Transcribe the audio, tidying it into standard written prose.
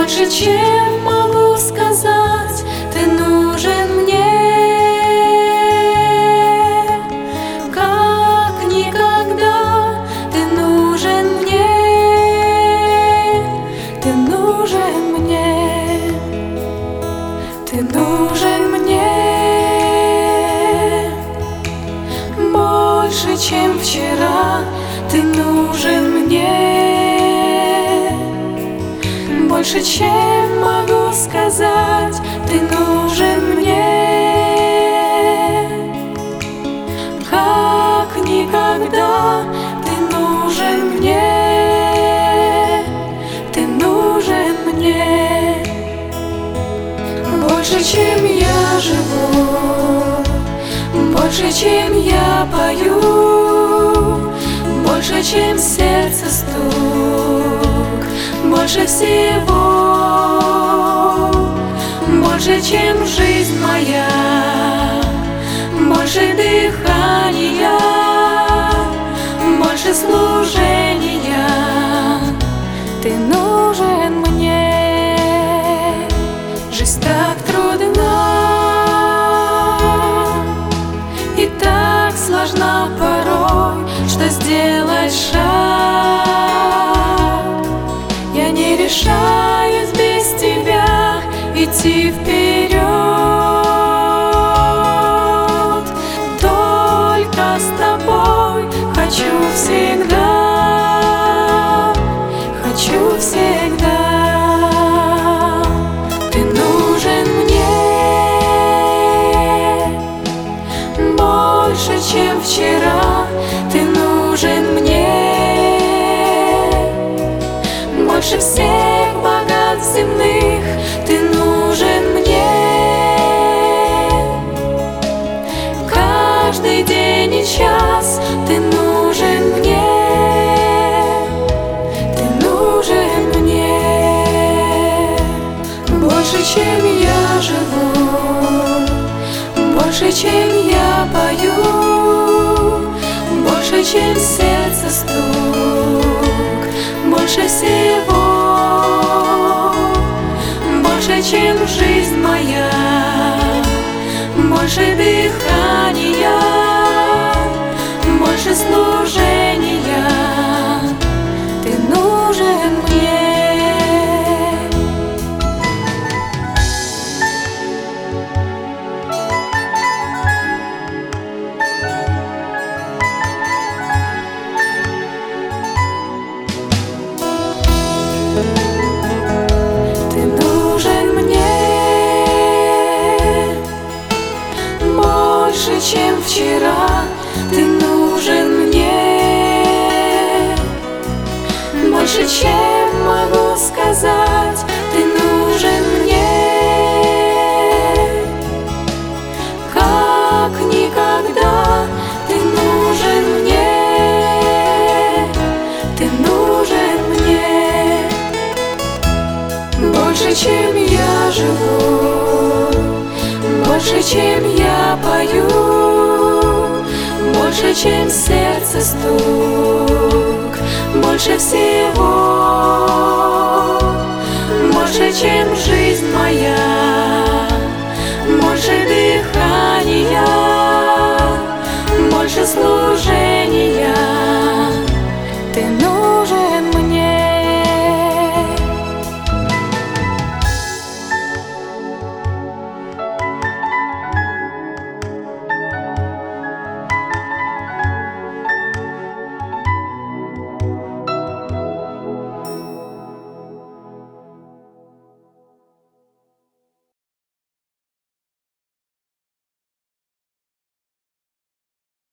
больше, чем могу сказать, ты нужен мне, как никогда. Ты нужен мне, ты нужен мне, ты нужен мне больше, чем вчера. Ты нужен мне больше, чем могу сказать. Ты нужен мне, как никогда. Ты нужен мне, ты нужен мне больше, чем я живу, больше, чем я пою, больше, чем сердце стук, больше всего, больше, чем жизнь моя, больше дыхания, больше служения. Ты нужен мне. Жизнь так трудна и так сложна порой, что сделать шаг я не решаюсь без тебя идти вперед. Только с тобой хочу всегда, хочу всегда. Ты нужен мне больше, чем вчера. Ты нужен мне больше всех богатств земных. Ты нужен мне каждый день и час. Ты нужен мне, ты нужен мне больше, чем я живу, больше, чем я пою, больше, чем сердце стук, больше всего, больше, чем жизнь моя, больше дыхания, больше служения. Ты нужен мне. Ты нужен мне больше, чем вчера. Ты нужен мне больше, чем могу сказать. Ты нужен мне, как никогда. Ты нужен мне, ты нужен мне больше, чем я живу, больше, чем я пою, больше, чем сердце стук, больше всего, больше, чем жизнь моя, больше дыхания, больше служения.